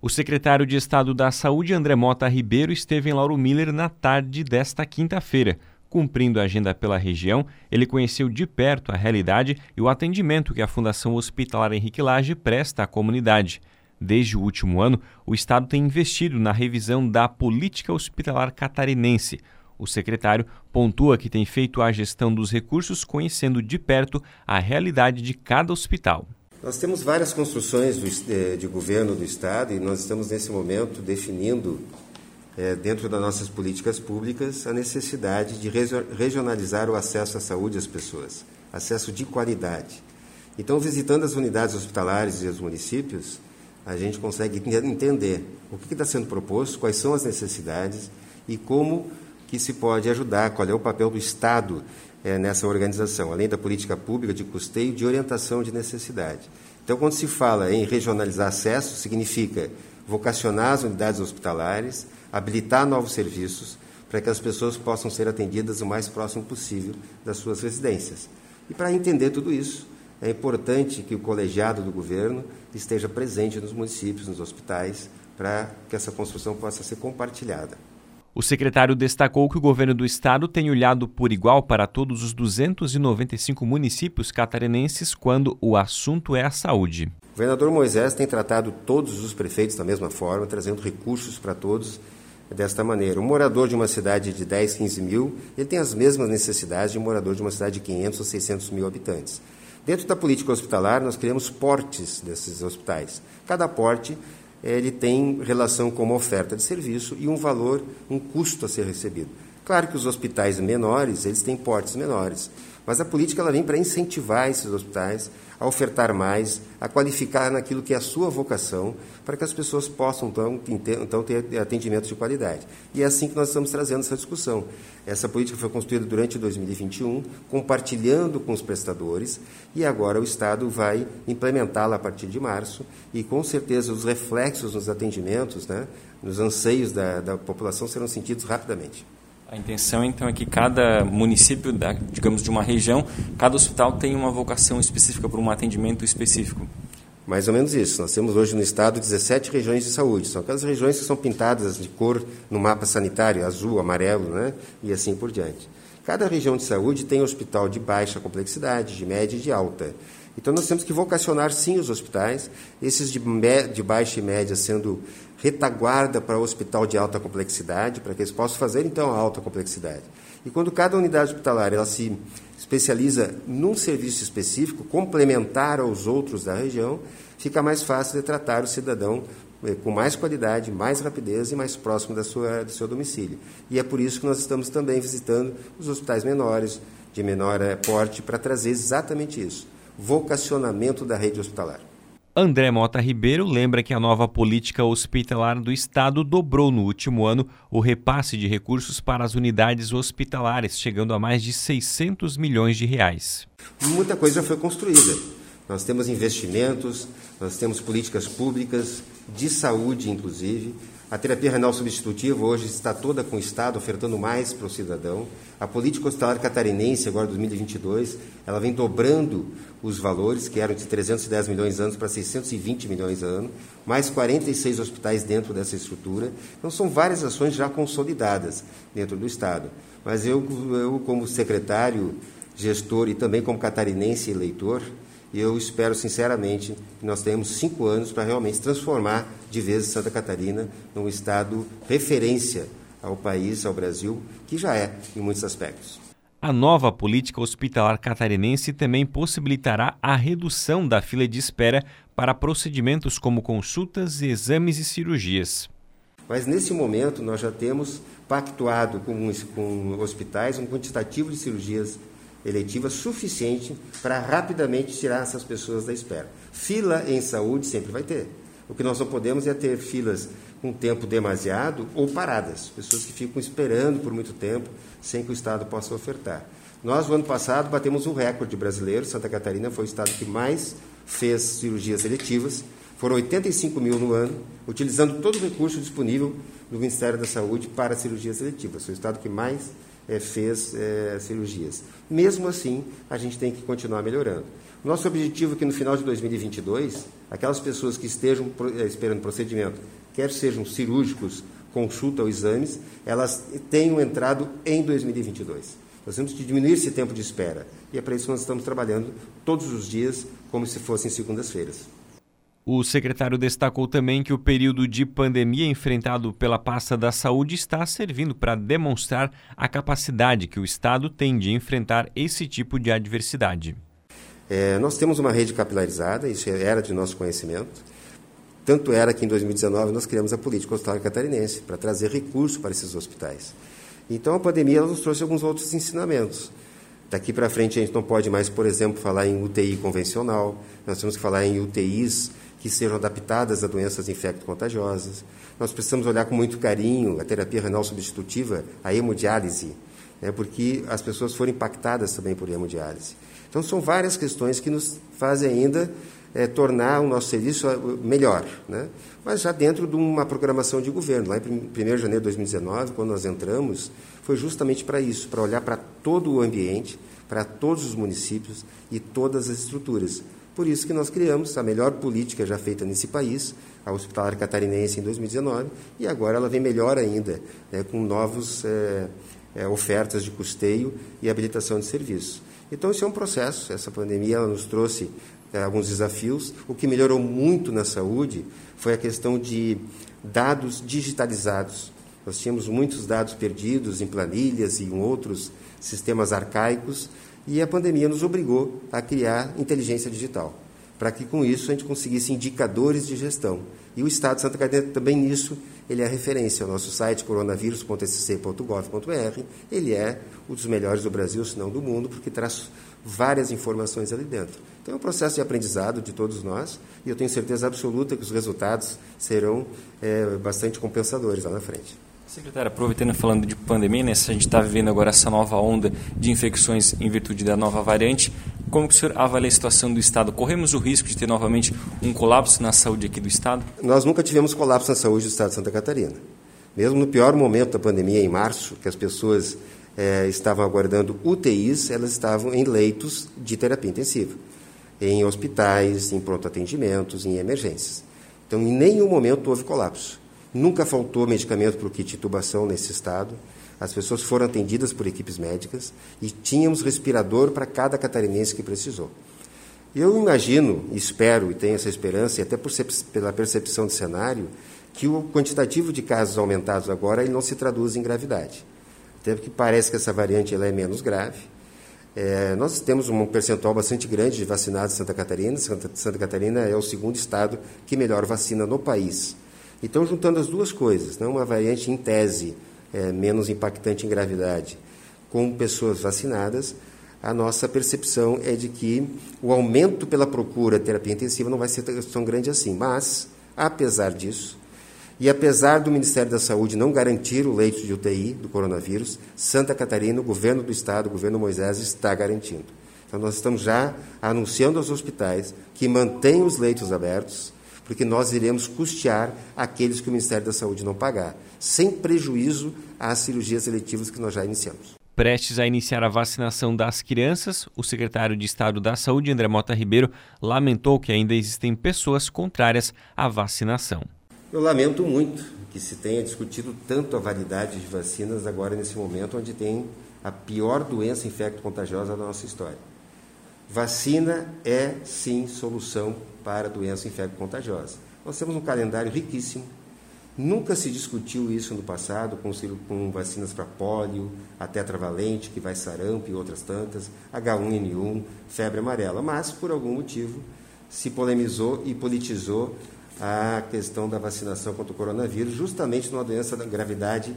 O secretário de Estado da Saúde, André Mota Ribeiro, esteve em Lauro Miller na tarde desta quinta-feira. Cumprindo a agenda pela região, ele conheceu de perto a realidade e o atendimento que a Fundação Hospitalar Henrique Lage presta à comunidade. Desde o último ano, o Estado tem investido na revisão da política hospitalar catarinense. O secretário pontua que tem feito a gestão dos recursos conhecendo de perto a realidade de cada hospital. Nós temos várias construções de governo do Estado e nós estamos, nesse momento, definindo, dentro das nossas políticas públicas, a necessidade de regionalizar o acesso à saúde às pessoas, acesso de qualidade. Então, visitando as unidades hospitalares e os municípios, a gente consegue entender o que está sendo proposto, quais são as necessidades e como que se pode ajudar, qual é o papel do Estado nessa organização, além da política pública de custeio, de orientação de necessidade. Então, quando se fala em regionalizar acesso, significa vocacionar as unidades hospitalares, habilitar novos serviços para que as pessoas possam ser atendidas o mais próximo possível das suas residências. E para entender tudo isso, é importante que o colegiado do governo esteja presente nos municípios, nos hospitais, para que essa construção possa ser compartilhada. O secretário destacou que o governo do estado tem olhado por igual para todos os 295 municípios catarinenses quando o assunto é a saúde. O governador Moisés tem tratado todos os prefeitos da mesma forma, trazendo recursos para todos desta maneira. O morador de uma cidade de 10, 15 mil, ele tem as mesmas necessidades de um morador de uma cidade de 500 ou 600 mil habitantes. Dentro da política hospitalar, nós criamos portes desses hospitais. Cada porte ele tem relação com uma oferta de serviço e um valor, um custo a ser recebido. Claro que os hospitais menores, eles têm portes menores, mas a política ela vem para incentivar esses hospitais a ofertar mais, a qualificar naquilo que é a sua vocação, para que as pessoas possam, então ter atendimento de qualidade. E é assim que nós estamos trazendo essa discussão. Essa política foi construída durante 2021, compartilhando com os prestadores, e agora o Estado vai implementá-la a partir de março, e com certeza os reflexos nos atendimentos, nos anseios da população serão sentidos rapidamente. A intenção, então, é que cada município, digamos, de uma região, cada hospital tem uma vocação específica para um atendimento específico. Mais ou menos isso. Nós temos hoje no Estado 17 regiões de saúde. São aquelas regiões que são pintadas de cor no mapa sanitário, azul, amarelo, e assim por diante. Cada região de saúde tem hospital de baixa complexidade, de média e de alta. Então, nós temos que vocacionar, sim, os hospitais, esses de baixa e média sendo retaguarda para o hospital de alta complexidade, para que eles possam fazer, então, a alta complexidade. E quando cada unidade hospitalar ela se especializa num serviço específico, complementar aos outros da região, fica mais fácil de tratar o cidadão com mais qualidade, mais rapidez e mais próximo do seu domicílio. E é por isso que nós estamos também visitando os hospitais menores, de menor porte, para trazer exatamente isso. Vocacionamento da rede hospitalar. André Mota Ribeiro lembra que a nova política hospitalar do Estado dobrou no último ano o repasse de recursos para as unidades hospitalares, chegando a mais de 600 milhões de reais. Muita coisa já foi construída. Nós temos investimentos, nós temos políticas públicas, de saúde inclusive. A terapia renal substitutiva hoje está toda com o Estado ofertando mais para o cidadão. A política hospitalar catarinense, agora 2022, ela vem dobrando os valores, que eram de 310 milhões anos para 620 milhões ano, mais 46 hospitais dentro dessa estrutura. Então, são várias ações já consolidadas dentro do Estado. Mas eu como secretário, gestor e também como catarinense e eleitor, eu espero sinceramente que nós tenhamos 5 anos para realmente transformar de vez Santa Catarina num estado referência ao país, ao Brasil, que já é em muitos aspectos. A nova política hospitalar catarinense também possibilitará a redução da fila de espera para procedimentos como consultas, exames e cirurgias. Mas nesse momento nós já temos pactuado com hospitais um quantitativo de cirurgias eletiva suficiente para rapidamente tirar essas pessoas da espera. Fila em saúde sempre vai ter. O que nós não podemos é ter filas com tempo demasiado ou paradas, pessoas que ficam esperando por muito tempo sem que o Estado possa ofertar. Nós, no ano passado, batemos um recorde brasileiro. Santa Catarina foi o estado que mais fez cirurgias eletivas. Foram 85 mil no ano, utilizando todo o recurso disponível do Ministério da Saúde para cirurgias eletivas. Foi o estado que mais fez cirurgias. Mesmo assim, a gente tem que continuar melhorando. Nosso objetivo é que no final de 2022, aquelas pessoas que estejam esperando procedimento, quer sejam cirúrgicos, consulta ou exames, elas tenham entrado em 2022. Nós temos que diminuir esse tempo de espera. E é para isso que nós estamos trabalhando todos os dias, como se fossem segundas-feiras. O secretário destacou também que o período de pandemia enfrentado pela pasta da saúde está servindo para demonstrar a capacidade que o Estado tem de enfrentar esse tipo de adversidade. Nós temos uma rede capilarizada, isso era de nosso conhecimento. Tanto era que em 2019 nós criamos a política hospitalar catarinense para trazer recursos para esses hospitais. Então a pandemia nos trouxe alguns outros ensinamentos. Daqui para frente a gente não pode mais, por exemplo, falar em UTI convencional, nós temos que falar em UTIs que sejam adaptadas a doenças infecto-contagiosas. Nós precisamos olhar com muito carinho a terapia renal substitutiva, a hemodiálise, porque as pessoas foram impactadas também por hemodiálise. Então são várias questões que nos fazem ainda tornar o nosso serviço melhor, mas já dentro de uma programação de governo. Lá em 1º de janeiro de 2019, quando nós entramos, foi justamente para isso, para olhar para todo o ambiente, para todos os municípios e todas as estruturas. Por isso que nós criamos a melhor política já feita nesse país, a Hospitalar Catarinense em 2019, e agora ela vem melhor ainda, com novas ofertas de custeio e habilitação de serviço. Então, isso é um processo. Essa pandemia ela nos trouxe alguns desafios. O que melhorou muito na saúde foi a questão de dados digitalizados. Nós tínhamos muitos dados perdidos em planilhas e em outros sistemas arcaicos, e a pandemia nos obrigou a criar inteligência digital, para que com isso a gente conseguisse indicadores de gestão. E o Estado de Santa Catarina também nisso, ele é referência. O nosso site coronavírus.sc.gov.br, ele é um dos melhores do Brasil, se não do mundo, porque traz várias informações ali dentro. Então é um processo de aprendizado de todos nós, e eu tenho certeza absoluta que os resultados serão bastante compensadores lá na frente. Secretário, aproveitando falando de pandemia, a gente está vivendo agora essa nova onda de infecções em virtude da nova variante. Como que o senhor avalia a situação do Estado? Corremos o risco de ter novamente um colapso na saúde aqui do Estado? Nós nunca tivemos colapso na saúde do Estado de Santa Catarina. Mesmo no pior momento da pandemia, em março, que as pessoas estavam aguardando UTIs, elas estavam em leitos de terapia intensiva, em hospitais, em pronto-atendimentos, em emergências. Então, em nenhum momento houve colapso. Nunca faltou medicamento para o kit de intubação nesse estado. As pessoas foram atendidas por equipes médicas e tínhamos respirador para cada catarinense que precisou. Eu imagino, espero e tenho essa esperança, e até pela percepção de cenário, que o quantitativo de casos aumentados agora ele não se traduz em gravidade. Até porque parece que essa variante ela é menos grave. Nós temos um percentual bastante grande de vacinados em Santa Catarina. Santa Catarina é o segundo estado que melhor vacina no país. Então, juntando as duas coisas, uma variante em tese menos impactante em gravidade, com pessoas vacinadas, a nossa percepção é de que o aumento pela procura de terapia intensiva não vai ser tão grande assim. Mas, apesar disso, e apesar do Ministério da Saúde não garantir o leito de UTI do coronavírus, Santa Catarina, o governo do Estado, o governo Moisés, está garantindo. Então, nós estamos já anunciando aos hospitais que mantenham os leitos abertos, porque nós iremos custear aqueles que o Ministério da Saúde não pagar, sem prejuízo às cirurgias eletivas que nós já iniciamos. Prestes a iniciar a vacinação das crianças, o secretário de Estado da Saúde, André Mota Ribeiro, lamentou que ainda existem pessoas contrárias à vacinação. Eu lamento muito que se tenha discutido tanto a validade de vacinas agora nesse momento onde tem a pior doença infecto-contagiosa da nossa história. Vacina é, sim, solução para a doença infecto-contagiosa. Nós temos um calendário riquíssimo. Nunca se discutiu isso no passado com vacinas para pólio, a tetravalente, que vai sarampo e outras tantas, H1N1, febre amarela. Mas, por algum motivo, se polemizou e politizou a questão da vacinação contra o coronavírus, justamente numa doença da gravidade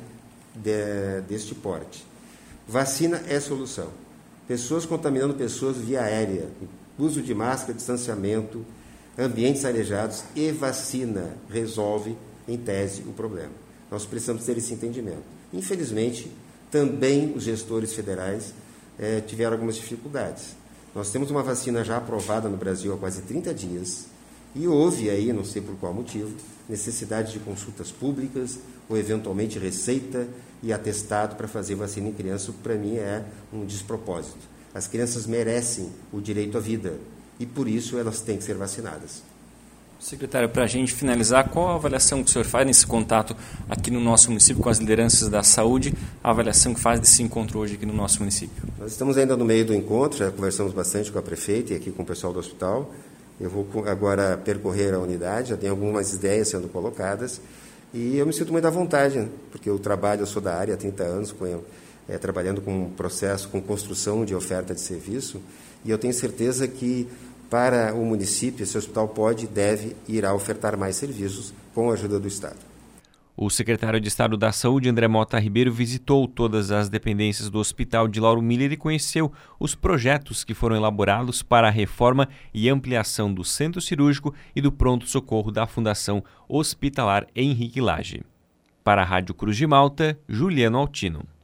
deste porte. Vacina é solução. Pessoas contaminando pessoas via aérea, uso de máscara, distanciamento, ambientes arejados e vacina resolve, em tese, o problema. Nós precisamos ter esse entendimento. Infelizmente, também os gestores federais tiveram algumas dificuldades. Nós temos uma vacina já aprovada no Brasil há quase 30 dias, E houve aí, não sei por qual motivo, necessidade de consultas públicas ou eventualmente receita e atestado para fazer vacina em criança, o que para mim é um despropósito. As crianças merecem o direito à vida e por isso elas têm que ser vacinadas. Secretário, para a gente finalizar, qual a avaliação que o senhor faz nesse contato aqui no nosso município com as lideranças da saúde, a avaliação que faz desse encontro hoje aqui no nosso município? Nós estamos ainda no meio do encontro, já conversamos bastante com a prefeita e aqui com o pessoal do hospital. Eu vou agora percorrer a unidade, já tem algumas ideias sendo colocadas e eu me sinto muito à vontade, né? Porque eu sou da área há 30 anos, trabalhando com um processo, com construção de oferta de serviço e eu tenho certeza que para o município, esse hospital pode e deve irá ofertar mais serviços com a ajuda do Estado. O secretário de Estado da Saúde, André Mota Ribeiro, visitou todas as dependências do Hospital de Lauro Miller e conheceu os projetos que foram elaborados para a reforma e ampliação do centro cirúrgico e do pronto-socorro da Fundação Hospitalar Henrique Lage. Para a Rádio Cruz de Malta, Juliano Altino.